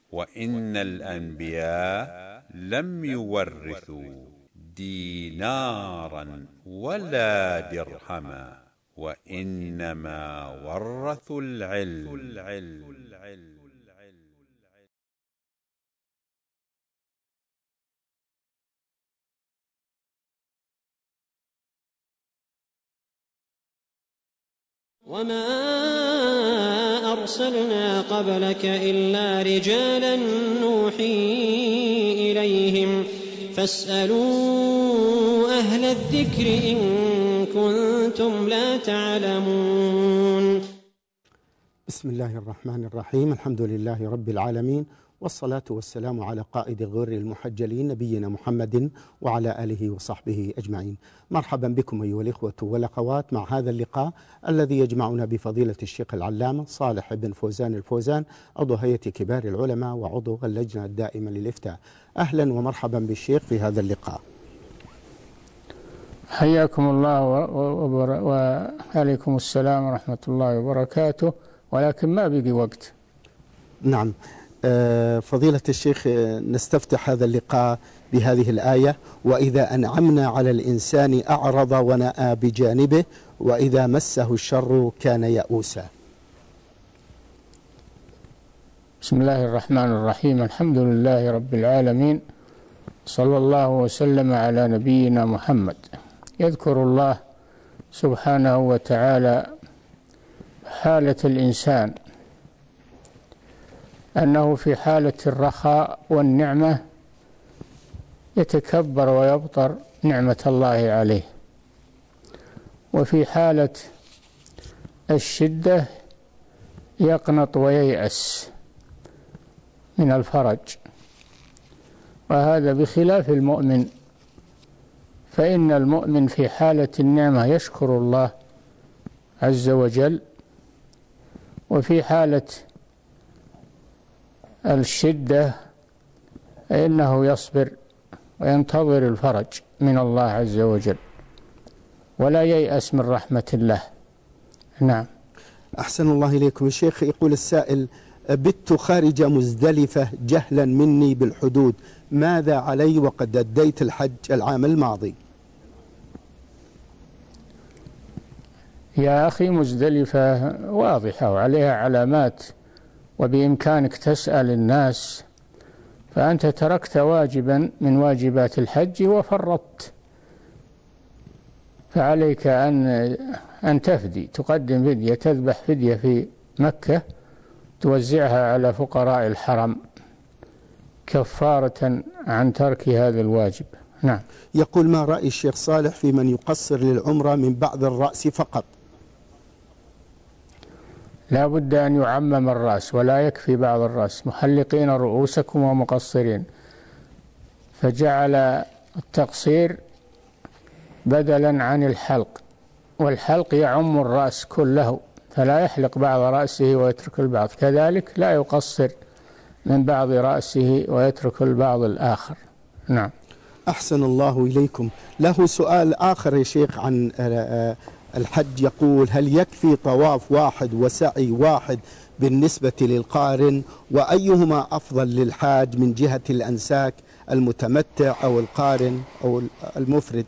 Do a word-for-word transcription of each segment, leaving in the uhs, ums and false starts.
وإن الأنبياء لم يورثوا دينارا ولا درهما، وإنما ورثوا العلم. وما أرسلنا قبلك إلا رجالا نوحي إليهم فاسألوا أهل الذكر إن كنتم لا تعلمون. بسم الله الرحمن الرحيم. الحمد لله رب العالمين، والصلاة والسلام على قائد غر المحجلين نبينا محمد وعلى آله وصحبه أجمعين. مرحبا بكم أيها الإخوة والأخوات مع هذا اللقاء الذي يجمعنا بفضيلة الشيخ العلامة صالح بن فوزان الفوزان، عضو هيئة كبار العلماء وعضو اللجنة الدائمة للإفتاء. أهلا ومرحبا بالشيخ في هذا اللقاء. حياكم الله وعليكم السلام ورحمة الله وبركاته، ولكن ما بقي وقت. نعم فضيلة الشيخ، نستفتح هذا اللقاء بهذه الآية: وإذا أنعمنا على الإنسان أعرض ونأى بجانبه وإذا مسه الشر كان يئوسا. بسم الله الرحمن الرحيم. الحمد لله رب العالمين، صلى الله وسلم على نبينا محمد. يذكر الله سبحانه وتعالى حالة الإنسان أنه في حالة الرخاء والنعمة يتكبر ويبطر نعمة الله عليه، وفي حالة الشدة يقنط وييأس من الفرج، وهذا بخلاف المؤمن، فإن المؤمن في حالة النعمة يشكر الله عز وجل، وفي حالة الشدة فإنه يصبر وينتظر الفرج من الله عز وجل ولا ييأس من رحمة الله. نعم. أحسن الله إليكم يا شيخ. يقول السائل: بت خارج مزدلفة جهلا مني بالحدود، ماذا علي وقد أديت الحج العام الماضي؟ يا أخي، مزدلفة واضحة وعليها علامات، وبإمكانك تسأل الناس، فأنت تركت واجبا من واجبات الحج وفرطت، فعليك أن أن تفدي، تقدم فدية، تذبح فدية في مكة توزعها على فقراء الحرم كفارة عن ترك هذا الواجب. نعم. يقول: ما رأي الشيخ صالح في من يقصر للعمرة من بعض الرأس فقط؟ لا بد أن يعمم الرأس، ولا يكفي بعض الرأس. محلقين رؤوسكم ومقصرين، فجعل التقصير بدلا عن الحلق، والحلق يعم الرأس كله، فلا يحلق بعض رأسه ويترك البعض، كذلك لا يقصر من بعض رأسه ويترك البعض الآخر. نعم. أحسن الله إليكم. له سؤال آخر يا شيخ عن الحج، يقول: هل يكفي طواف واحد وسعي واحد بالنسبة للقارن؟ وأيهما أفضل للحاج من جهة الأنساك، المتمتع أو القارن أو المفرد؟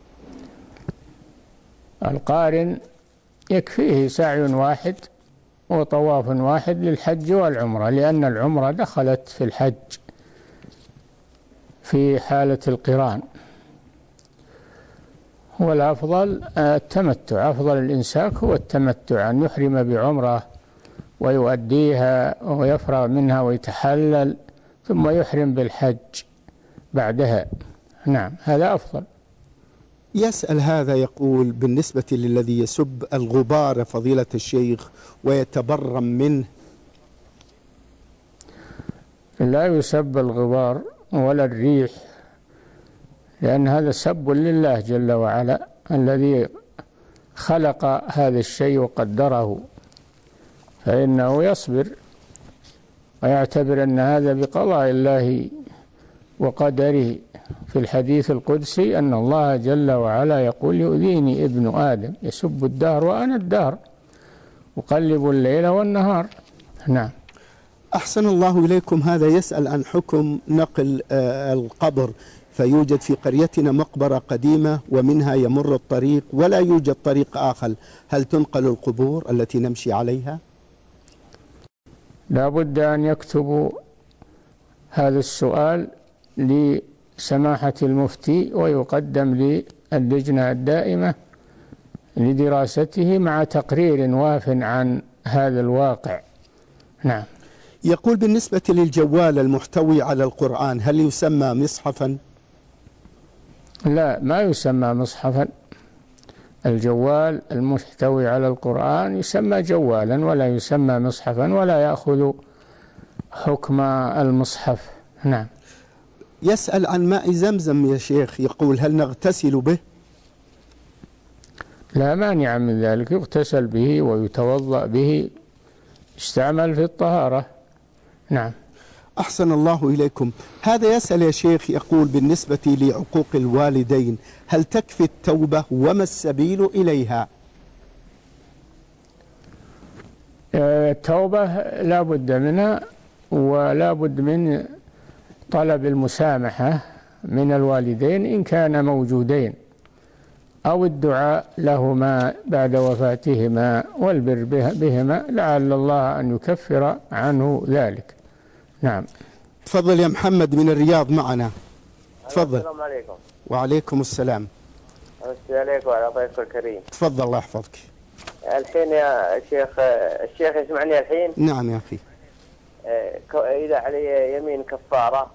القارن يكفيه سعي واحد وطواف واحد للحج والعمرة، لأن العمرة دخلت في الحج في حالة القران، والأفضل التمتع. أفضل الإنساك هو التمتع، أن يحرم بعمرة ويؤديها ويفرغ منها ويتحلل ثم يحرم بالحج بعدها. نعم، هذا أفضل. يسأل هذا، يقول: بالنسبة للذي يسب الغبار فضيلة الشيخ ويتبرم منه. لا يسب الغبار ولا الريح، لأن هذا سب لله جل وعلا الذي خلق هذا الشيء وقدره، فإنه يصبر ويعتبر أن هذا بقضاء الله وقدره. في الحديث القدسي أن الله جل وعلا يقول: يؤذيني ابن آدم يسب الدهر وأنا الدهر أقلب الليل والنهار. نعم. أحسن الله إليكم. هذا يسأل عن حكم نقل القبر، فيوجد في قريتنا مقبرة قديمة ومنها يمر الطريق ولا يوجد طريق آخر، هل تنقل القبور التي نمشي عليها؟ لا بد أن يكتبوا هذا السؤال لسماحة المفتي ويقدم للجنة الدائمة لدراسته مع تقرير واف عن هذا الواقع. نعم. يقول بالنسبة للجوال المحتوي على القرآن هل يسمى مصحفا؟ لا، ما يسمى مصحفا. الجوال المحتوي على القرآن يسمى جوالا ولا يسمى مصحفا ولا يأخذ حكم المصحف. نعم. يسأل عن ماء زمزم يا شيخ، يقول هل نغتسل به؟ لا مانع من ذلك، يغتسل به ويتوضأ به، يستعمل في الطهارة. نعم. أحسن الله إليكم. هذا يسأل يا شيخ، يقول بالنسبة لعقوق الوالدين هل تكفي التوبة وما السبيل إليها؟ التوبة لا بد منها ولا بد من طلب المسامحة من الوالدين إن كان موجودين، أو الدعاء لهما بعد وفاتهما والبر بهما لعل الله أن يكفر عنه ذلك. نعم. تفضل يا محمد من الرياض معنا. تفضل. السلام عليكم. وعليكم السلام. أمسي عليك وعلى ضيفك الكريم. تفضل الله يحفظك. الحين يا شيخ، الشيخ يسمعني الحين؟ نعم يا أخي. إذا علي يمين كفارة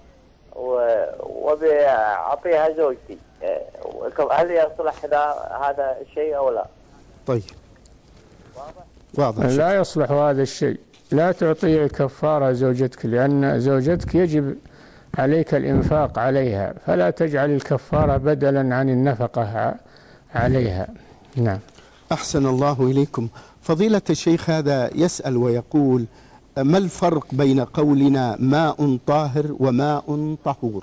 وبأعطيها زوجتي، هل يصلح هذا الشيء أو لا؟ طيب. واضح. لا يصلح هذا الشيء، لا تعطي كفارة زوجتك، لأن زوجتك يجب عليك الإنفاق عليها، فلا تجعل الكفارة بدلا عن النفقة عليها. نعم. أحسن الله إليكم. فضيلة الشيخ هذا يسأل ويقول ما الفرق بين قولنا ماء طاهر وماء طهور؟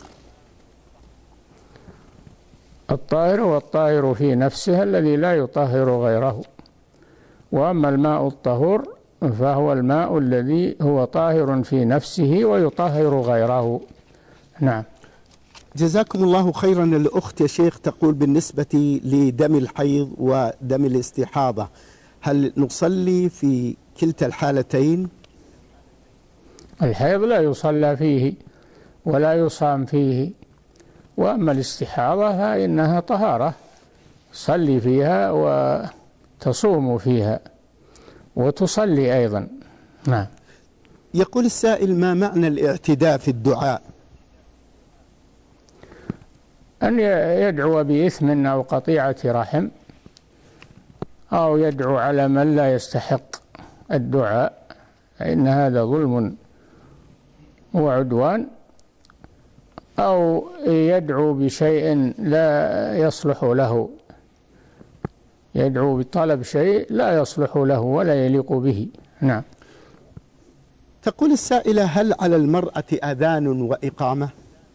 الطاهر هو الطاهر في نفسه الذي لا يطهر غيره، وأما الماء الطهور فهو الماء الذي هو طاهر في نفسه ويطهر غيره. نعم. جزاكم الله خيرا. الأخت يا شيخ تقول بالنسبة لدم الحيض ودم الاستحاضة هل نصلي في كلتا الحالتين؟ الحيض لا يصلى فيه ولا يصام فيه، وأما الاستحاضة فإنها طهارة، صلي فيها وتصوم فيها وتصلي أيضا. نعم. يقول السائل ما معنى الاعتداء في الدعاء؟ أن يدعو بإثم أو قطيعة رحم، أو يدعو على من لا يستحق الدعاء، فإن هذا ظلم وعدوان، أو يدعو بشيء لا يصلح له، يدعو بطلب شيء لا يصلح له ولا يليق به. نعم. تقول السائلة هل على المرأة أذان وإقامة؟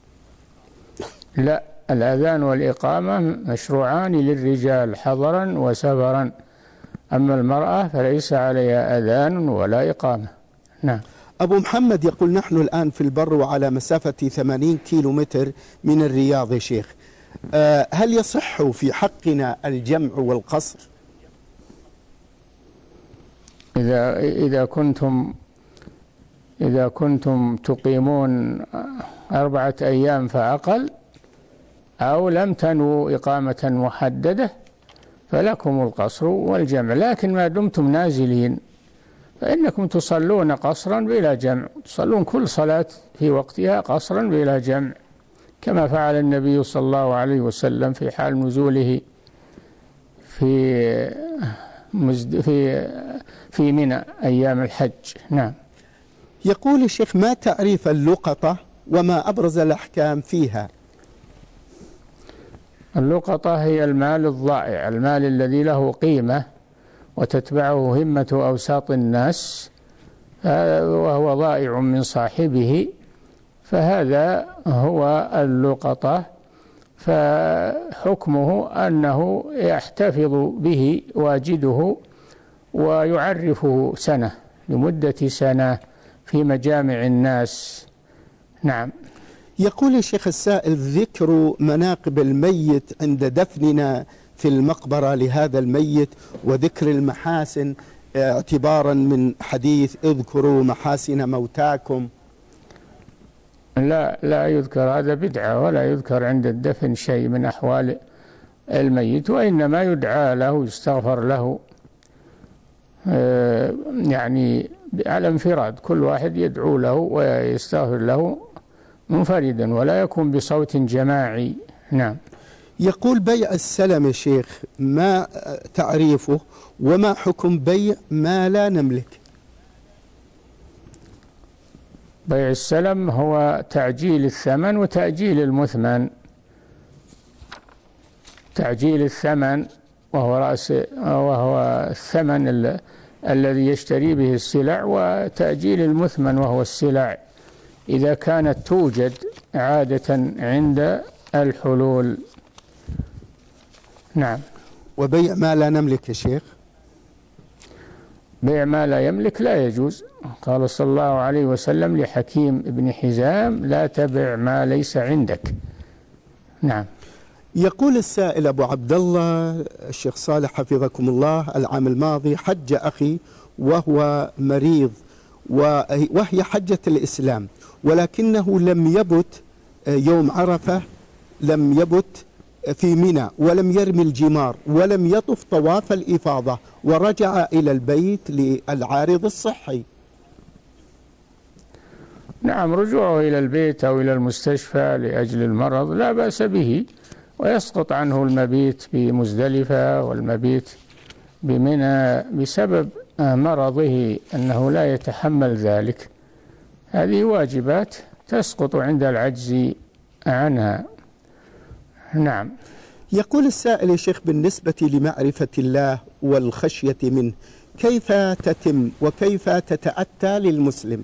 لا، الأذان والإقامة مشروعان للرجال حضرا وسفرا، أما المرأة فليس عليها أذان ولا إقامة. نعم. أبو محمد يقول نحن الآن في البر وعلى مسافة ثمانين كيلو متر من الرياض يا شيخ، أه هل يصح في حقنا الجمع والقصر؟ إذا إذا كنتم إذا كنتم تقيمون أربعة أيام فأقل، أو لم تنووا إقامة محددة، فلكم القصر والجمع، لكن ما دمتم نازلين فإنكم تصلون قصرا بلا جمع، تصلون كل صلاة في وقتها قصرا بلا جمع، كما فعل النبي صلى الله عليه وسلم في حال نزوله في مزد في في منى أيام الحج. نعم. يقول الشيخ ما تعريف اللقطة وما أبرز الأحكام فيها؟ اللقطة هي المال الضائع، المال الذي له قيمة وتتبعه همة أوساط الناس وهو ضائع من صاحبه، فهذا هو اللقطة، فحكمه أنه يحتفظ به واجده ويعرفه سنة لمدة سنة في مجامع الناس. نعم. يقول الشيخ السائل: ذكر مناقب الميت عند دفننا في المقبرة لهذا الميت وذكر المحاسن اعتبارا من حديث اذكروا محاسن موتاكم. لا لا يذكر، هذا بدعة، ولا يذكر عند الدفن شيء من أحوال الميت، وإنما يدعى له يستغفر له يعني على انفراد، كل واحد يدعو له ويستغفر له منفردا ولا يكون بصوت جماعي. نعم. يقول: بيع السلم يا شيخ ما تعريفه وما حكم بيع ما لا نملك؟ بيع السلم هو تعجيل الثمن وتأجيل المثمن. تعجيل الثمن وهو رأس وهو الثمن ال... الذي يشتري به السلع، وتأجيل المثمن وهو السلع إذا كانت توجد عادة عند الحلول. نعم. وبيع ما لا نملك يا شيخ؟ بيع ما لا يملك لا يجوز. قال صلى الله عليه وسلم لحكيم بن حزام: لا تبع ما ليس عندك. نعم. يقول السائل أبو عبد الله: الشيخ صالح حفظكم الله، العام الماضي حج أخي وهو مريض وهي حجة الإسلام، ولكنه لم يبت يوم عرفة، لم يبت في منى، ولم يرمي الجمار، ولم يطف طواف الإفاضة، ورجع إلى البيت للعارض الصحي. نعم، رجوعه إلى البيت أو إلى المستشفى لأجل المرض لا بأس به، ويسقط عنه المبيت بمزدلفة والمبيت بمنى بسبب مرضه أنه لا يتحمل ذلك. هذه واجبات تسقط عند العجز عنها. نعم. يقول السائل يا شيخ: بالنسبة لمعرفة الله والخشية منه كيف تتم وكيف تتأتى للمسلم؟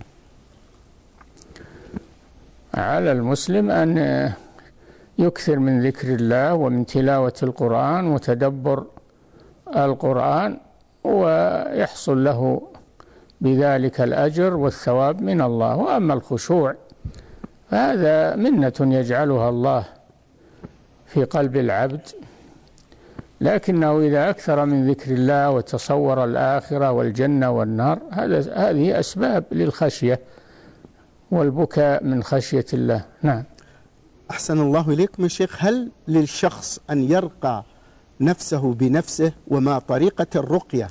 على المسلم أن يكثر من ذكر الله ومن تلاوة القرآن وتدبر القرآن، ويحصل له بذلك الأجر والثواب من الله. وأما الخشوع فهذا منة يجعلها الله في قلب العبد، لكنه إذا أكثر من ذكر الله وتصور الآخرة والجنة والنار، هذا هذه أسباب للخشية والبكاء من خشية الله. نعم. أحسن الله إليكم يا شيخ، هل للشخص أن يرقى نفسه بنفسه، وما طريقة الرقية؟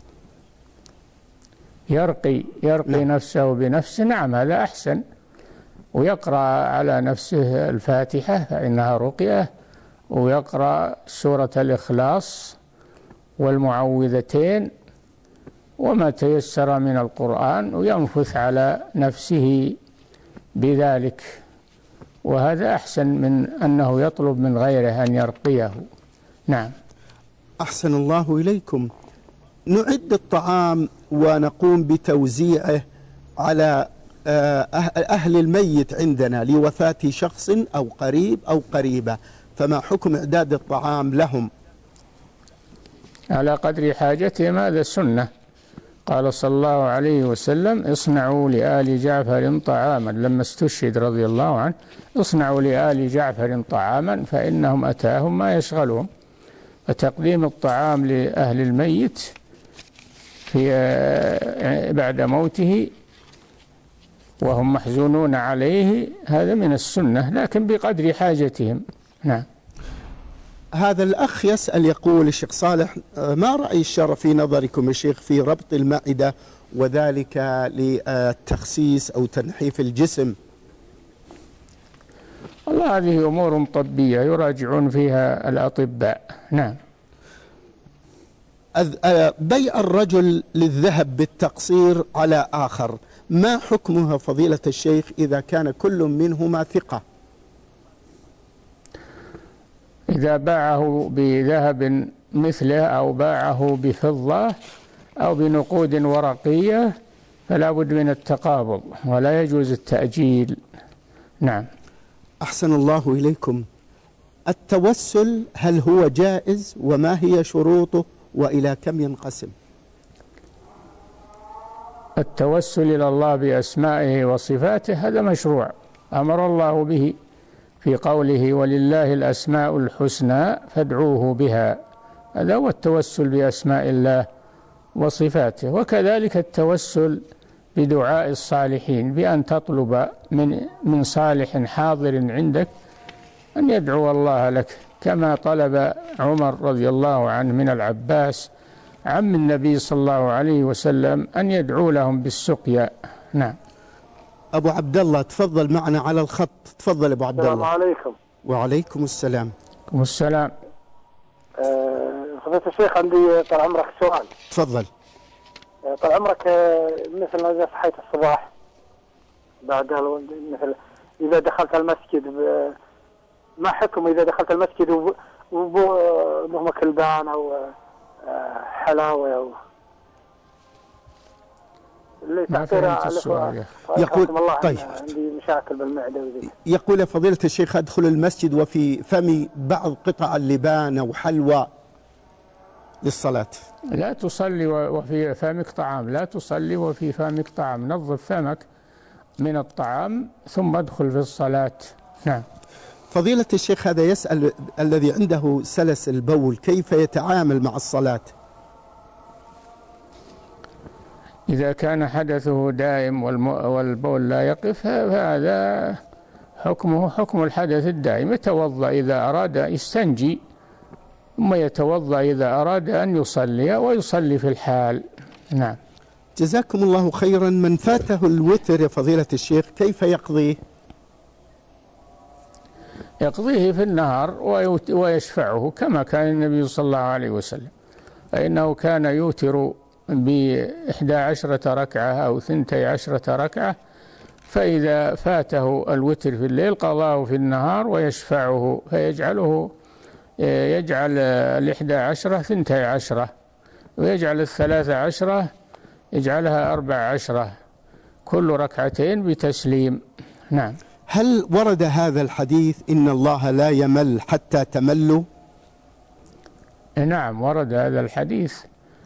يرقي يرقي نعم. نفسه بنفسه. نعم، هذا أحسن، ويقرأ على نفسه الفاتحة فإنها رقية، ويقرأ سورة الإخلاص والمعوذتين وما تيسر من القرآن، وينفث على نفسه بذلك، وهذا أحسن من أنه يطلب من غيره أن يرقيه. نعم. أحسن الله إليكم. نعد الطعام ونقوم بتوزيعه على أهل الميت عندنا لوفاة شخص أو قريب أو قريبة، فما حكم إعداد الطعام لهم؟ على قدر حاجتهم، هذا سنة. قال صلى الله عليه وسلم: اصنعوا لآل جعفر طعاما، لما استشهد رضي الله عنه: اصنعوا لآل جعفر طعاما فإنهم أتاهم ما يشغلهم. فتقديم الطعام لأهل الميت في بعد موته وهم محزونون عليه هذا من السنة، لكن بقدر حاجتهم. نعم. هذا الأخ يسأل يقول: الشيخ صالح، ما رأي الشرع في نظركم يا شيخ في ربط المعدة وذلك للتخسيس أو تنحيف الجسم؟ والله هذه أمور طبية يراجعون فيها الأطباء. نعم. بيع الرجل للذهب بالتقصير على آخر، ما حكمها فضيلة الشيخ إذا كان كل منهما ثقة؟ إذا باعه بذهب مثله أو باعه بفضة أو بنقود ورقية فلا بد من التقابض ولا يجوز التأجيل. نعم. أحسن الله إليكم. التوسل هل هو جائز وما هي شروطه وإلى كم ينقسم؟ التوسل إلى الله بأسمائه وصفاته هذا مشروع، أمر الله به في قوله ولله الأسماء الحسنى فادعوه بها، هذا هو التوسل بأسماء الله وصفاته. وكذلك التوسل بدعاء الصالحين، بأن تطلب من من صالح حاضر عندك أن يدعو الله لك، كما طلب عمر رضي الله عنه من العباس عم النبي صلى الله عليه وسلم أن يدعو لهم بالسقيا. نعم. أبو عبد الله تفضل معنا على الخط، تفضل أبو عبد الله. السلام عليكم. وعليكم السلام. وعليكم السلام. فضيلة الشيخ عندي طال عمرك سؤال. تفضل. طال عمرك مثل إذا صحيت الصباح بعد مثل إذا دخلت المسجد، ما حكم إذا دخلت المسجد وبهم كلبان أو حلاوة أو ما فهمت السؤال. يقول طيب عندي مشاكل بالمعدة وذي. يقول فضيلة الشيخ أدخل المسجد وفي فمي بعض قطع اللبان أو حلوى للصلاة. لا تصلي وفي فمك طعام، لا تصلي وفي فمك طعام، نظف فمك من الطعام ثم ادخل في الصلاة. نعم. فضيلة الشيخ هذا يسأل الذي عنده سلس البول كيف يتعامل مع الصلاة؟ إذا كان حدثه دائم والبول لا يقف فهذا حكمه حكم الحدث الدائم، يتوضأ إذا أراد يستنجي، ثم يتوضأ إذا أراد أن يصلي ويصلي في الحال. نعم. جزاكم الله خيرا. من فاته الوتر يا فضيلة الشيخ كيف يقضيه؟ يقضيه في النهار ويشفعه كما كان النبي صلى الله عليه وسلم، فإنه كان يوتر بإحدى عشرة ركعة أو ثنتي عشرة ركعة، فإذا فاته الوتر في الليل قضاه في النهار ويشفعه، فيجعله يجعل الإحدى عشرة ثنتي عشرة، ويجعل الثلاثة عشرة يجعلها أربع عشرة، كل ركعتين بتسليم. نعم. هل ورد هذا الحديث إن الله لا يمل حتى تملوا؟ نعم ورد هذا الحديث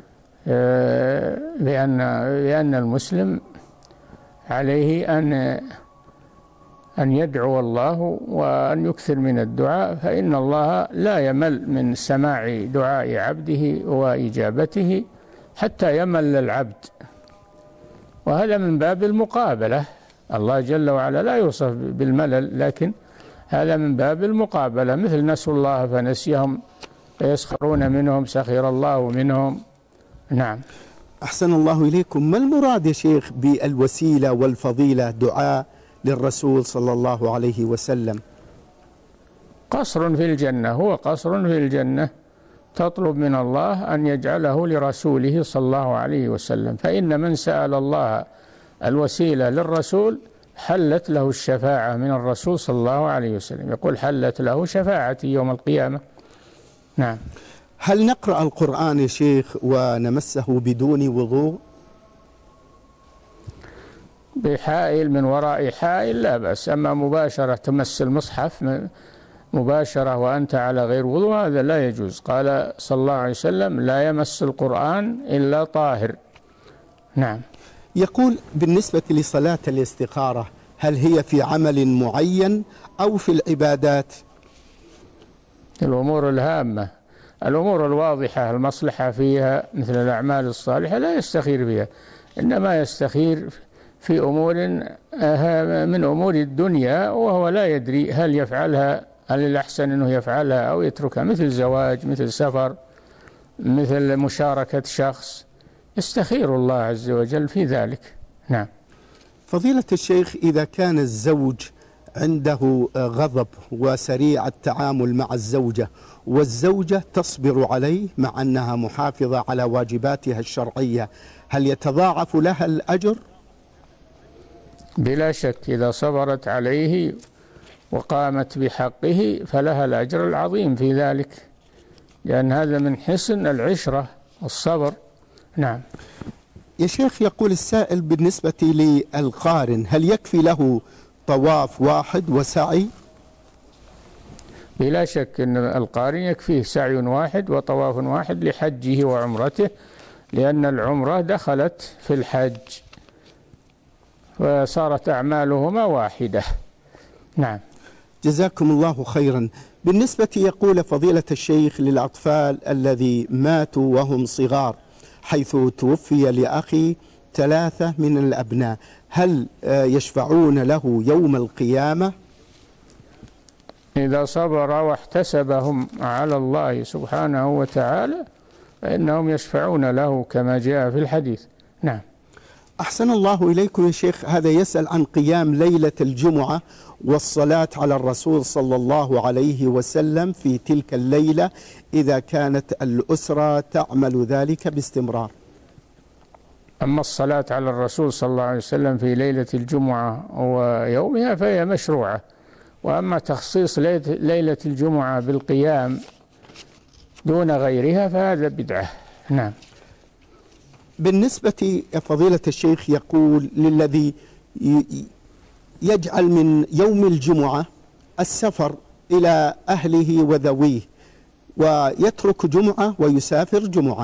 بأن بأن المسلم عليه أن أن يدعو الله وأن يكثر من الدعاء، فإن الله لا يمل من سماع دعاء عبده وإجابته حتى يمل العبد، وهذا من باب المقابلة. الله جل وعلا لا يوصف بالملل، لكن هذا من باب المقابلة، مثل نسوا الله فنسيهم فيسخرون منهم سخر الله منهم. نعم. أحسن الله إليكم. ما المراد يا شيخ بالوسيلة والفضيلة دعاء للرسول صلى الله عليه وسلم؟ قصر في الجنة، هو قصر في الجنة تطلب من الله أن يجعله لرسوله صلى الله عليه وسلم، فإن من سأل الله الوسيلة للرسول حلت له الشفاعة من الرسول صلى الله عليه وسلم، يقول حلت له شفاعتي يوم القيامة. نعم. هل نقرأ القرآن يا شيخ ونمسه بدون وضوء؟ بحائل من وراء حائل لا بأس، أما مباشرة تمس المصحف مباشرة وأنت على غير وضوء هذا لا يجوز. قال صلى الله عليه وسلم لا يمس القرآن إلا طاهر. نعم. يقول بالنسبة لصلاة الاستخارة هل هي في عمل معين أو في العبادات؟ الأمور الهامة، الأمور الواضحة المصلحة فيها مثل الأعمال الصالحة لا يستخير فيها، إنما يستخير في أمور من أمور الدنيا وهو لا يدري هل يفعلها، هل الأحسن أنه يفعلها أو يتركها، مثل زواج، مثل سفر، مثل مشاركة شخص، يستخير الله عز وجل في ذلك. نعم. فضيلة الشيخ إذا كان الزوج عنده غضب وسريع التعامل مع الزوجة والزوجة تصبر عليه مع أنها محافظة على واجباتها الشرعية، هل يتضاعف لها الأجر؟ بلا شك إذا صبرت عليه وقامت بحقه فلها الأجر العظيم في ذلك، لأن هذا من حسن العشرة والصبر. نعم. يا شيخ يقول السائل بالنسبة للقارن هل يكفي له طواف واحد وسعي؟ بلا شك أن القارن يكفيه سعي واحد وطواف واحد لحجه وعمرته، لأن العمرة دخلت في الحج. فصارت أعمالهما واحدة. نعم. جزاكم الله خيرا. بالنسبة يقول فضيلة الشيخ للأطفال الذي ماتوا وهم صغار، حيث توفي لأخي ثلاثة من الأبناء، هل يشفعون له يوم القيامة؟ إذا صبر واحتسبهم على الله سبحانه وتعالى فإنهم يشفعون له كما جاء في الحديث. نعم. أحسن الله إليكم يا شيخ. هذا يسأل عن قيام ليلة الجمعة والصلاة على الرسول صلى الله عليه وسلم في تلك الليلة إذا كانت الأسرة تعمل ذلك باستمرار. أما الصلاة على الرسول صلى الله عليه وسلم في ليلة الجمعة ويومها فهي مشروعة، وأما تخصيص ليلة الجمعة بالقيام دون غيرها فهذا بدعة. نعم. بالنسبة فضيلة الشيخ يقول للذي يجعل من يوم الجمعة السفر إلى أهله وذويه ويترك جمعة ويسافر جمعة،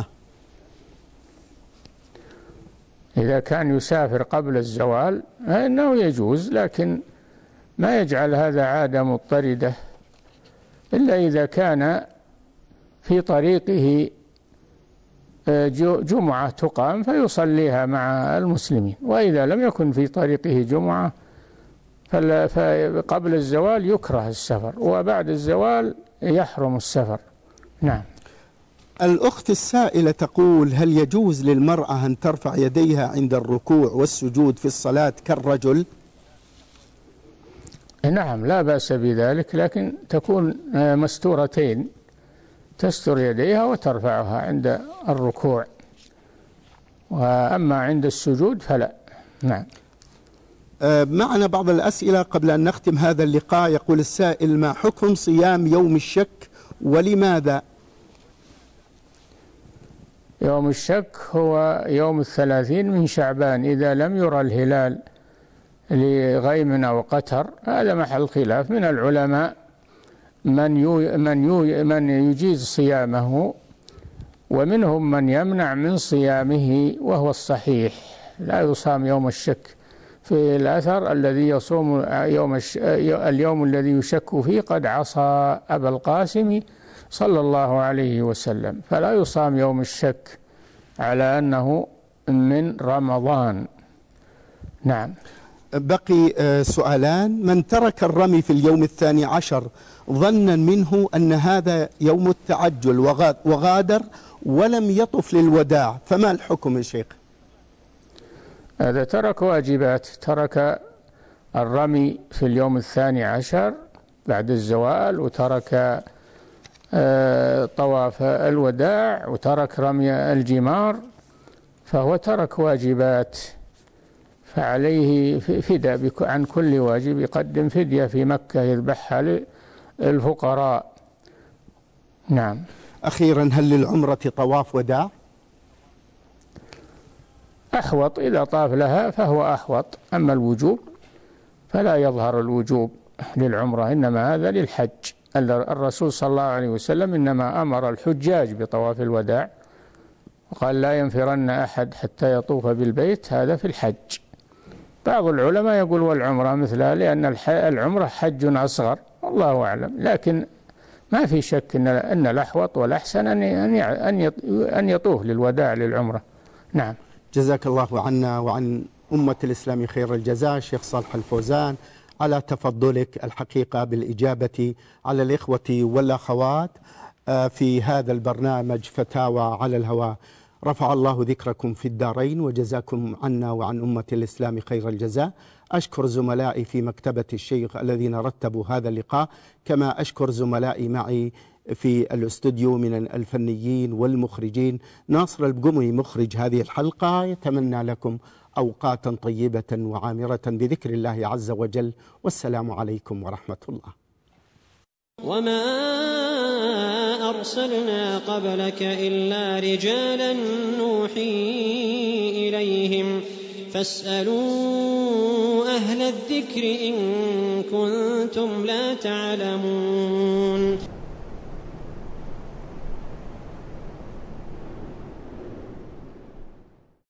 إذا كان يسافر قبل الزوال فإنه يجوز، لكن ما يجعل هذا عادة مضطردة إلا إذا كان في طريقه جمعة تقام فيصليها مع المسلمين، وإذا لم يكن في طريقه جمعة فقبل الزوال يكره السفر، وبعد الزوال يحرم السفر. نعم. الأخت السائلة تقول هل يجوز للمرأة أن ترفع يديها عند الركوع والسجود في الصلاة كالرجل؟ نعم، لا بأس بذلك، لكن تكون مستورتين، تستر يديها وترفعها عند الركوع، وأما عند السجود فلا. نعم. معنا بعض الأسئلة قبل أن نختم هذا اللقاء. يقول السائل ما حكم صيام يوم الشك ولماذا؟ يوم الشك هو يوم الثلاثين من شعبان إذا لم يرى الهلال لغيم أو قتر، هذا محل خلاف من العلماء، من يو من يو من يجيز صيامه، ومنهم من يمنع من صيامه، وهو الصحيح لا يصام يوم الشك. في الأثر الذي يصوم يوم الش... اليوم الذي يشك فيه قد عصى أبا القاسم صلى الله عليه وسلم، فلا يصام يوم الشك على أنه من رمضان. نعم. بقي سؤالان. من ترك الرمي في اليوم الثاني عشر ظنا منه أن هذا يوم التعجل وغادر ولم يطف للوداع، فما الحكم يا شيخ؟ هذا ترك واجبات، ترك الرمي في اليوم الثاني عشر بعد الزوال، وترك طواف الوداع، وترك رمي الجمار، فهو ترك واجبات، فعليه فداء عن كل واجب، يقدم فدية في مكة يذبحها للفقراء. نعم. أخيرا، هل للعمرة طواف وداع؟ أحوط، إذا طاف لها فهو أحوط، أما الوجوب فلا يظهر الوجوب للعمرة، إنما هذا للحج. الرسول صلى الله عليه وسلم إنما أمر الحجاج بطواف الوداع وقال لا ينفرن أحد حتى يطوف بالبيت، هذا في الحج. بعض العلماء يقول والعمرة مثلها، لأن العمرة حج أصغر، والله أعلم، لكن ما في شك أن أن الأحوط والأحسن أن أن أن يطوف للوداع للعمرة. نعم. جزاك الله عنا وعن أمة الإسلام خير الجزاء شيخ صالح الفوزان على تفضلك الحقيقة بالإجابة على الإخوة والأخوات في هذا البرنامج فتاوى على الهواء. رفع الله ذكركم في الدارين وجزاكم عنا وعن أمة الإسلام خير الجزاء. أشكر زملائي في مكتبة الشيخ الذين رتبوا هذا اللقاء، كما أشكر زملائي معي في الاستوديو من الفنيين والمخرجين. ناصر البقمي مخرج هذه الحلقة يتمنى لكم أوقاتا طيبة وعامرة بذكر الله عز وجل، والسلام عليكم ورحمة الله. وما أرسلنا قبلك إلا رجالا نوحي إليهم فاسألوا أهل الذكر إن كنتم لا تعلمون.